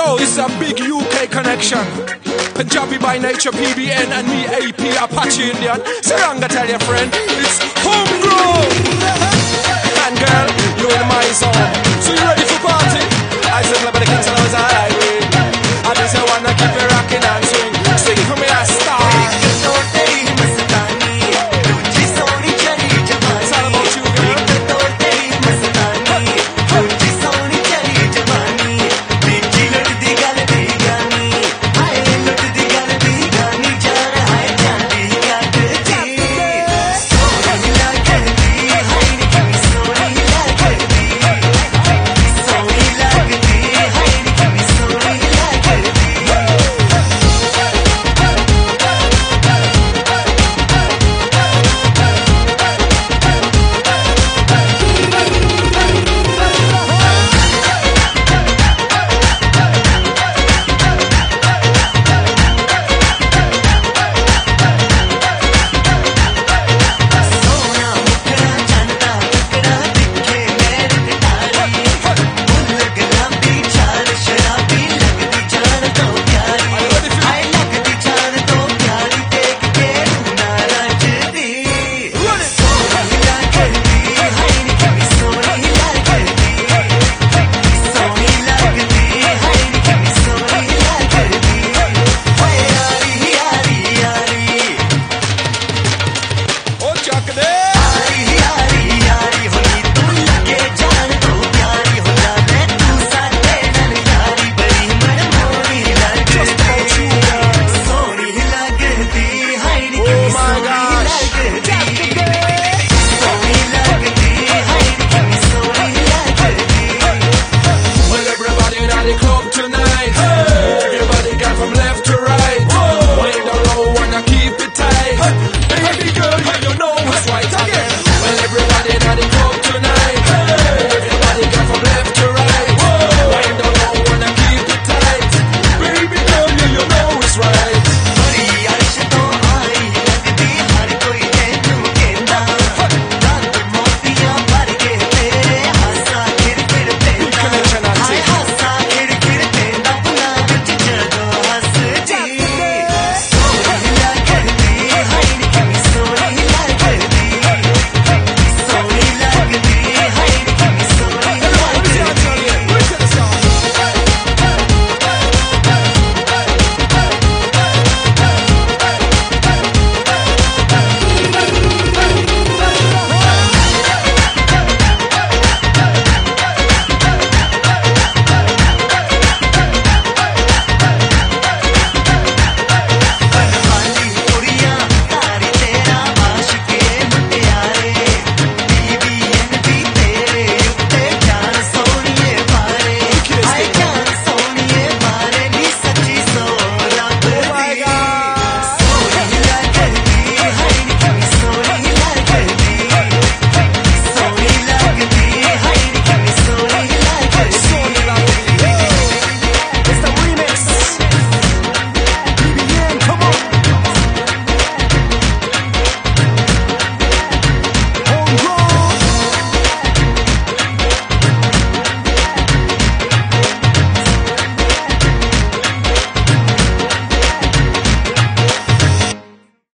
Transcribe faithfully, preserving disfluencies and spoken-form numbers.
Yo, it's a big U K connection. Punjabi by nature, P B N, and me A P, Apache Indian. Saranga, tell your friend, it's homegrown. And girl, you in my zone. So you ready for party? I said, love the kids and I was highway. I just wanna keep it rocking and swing. Sing for me, I star. It's all about you, girl. Club